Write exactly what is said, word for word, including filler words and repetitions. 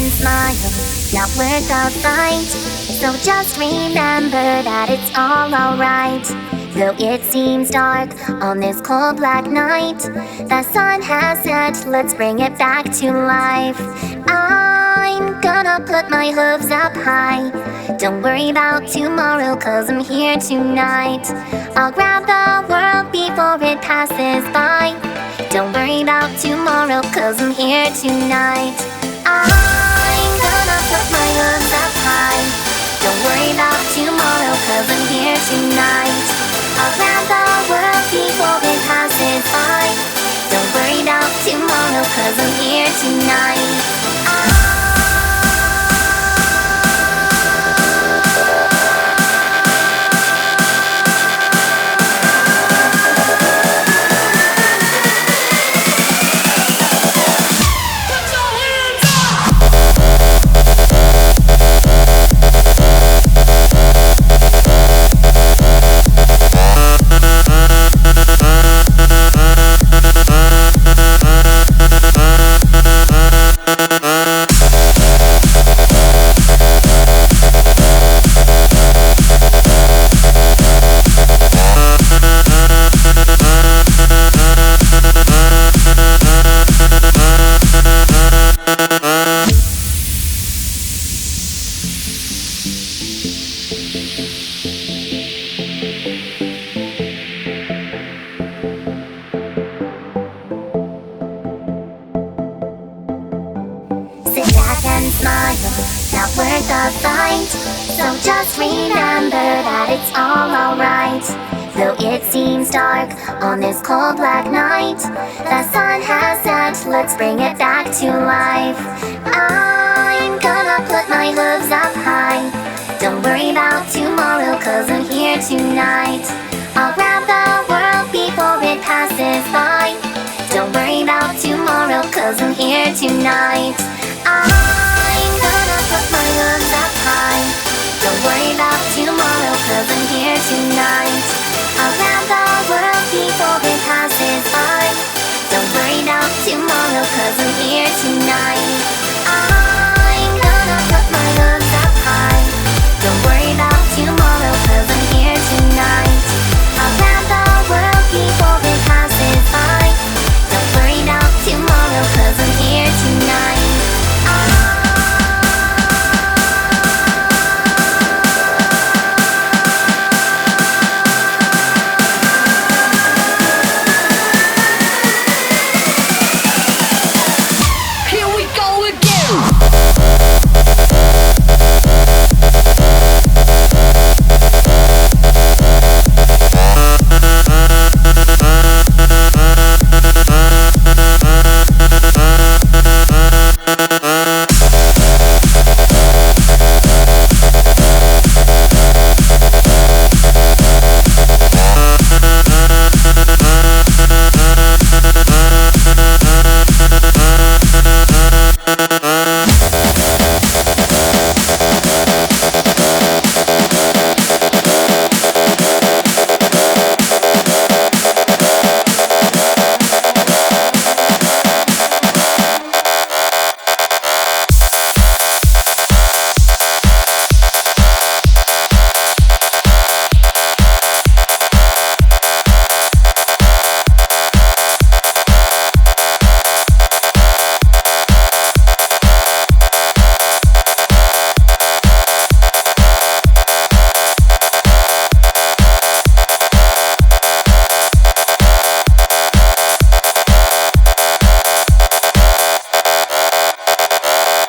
and smile, not worth the fight. So just remember that it's all alright. Though it seems dark on this cold black night, the sun has set, let's bring it back to life. I'm gonna put my hooves up high. Don't worry about tomorrow, cause I'm here tonight. I'll grab the world before it passes by. Don't worry about tomorrow, cause I'm here tonight. I'm gonna put my hooves up high. Don't worry about tomorrow, cause I'm here tonight. I'll grab the world before it passes by. Don't worry about tomorrow, cause I'm here tonight. Sit back and smile, not worth the fight. So just remember that it's all alright. Though it seems dark on this cold black night, the sun has set, let's bring it back to life. I'm gonna put my hooves up high. Don't worry about tomorrow, cause I'm here tonight. I'll grab the world before it passes by. Don't worry about tomorrow, cause I'm here tonight. I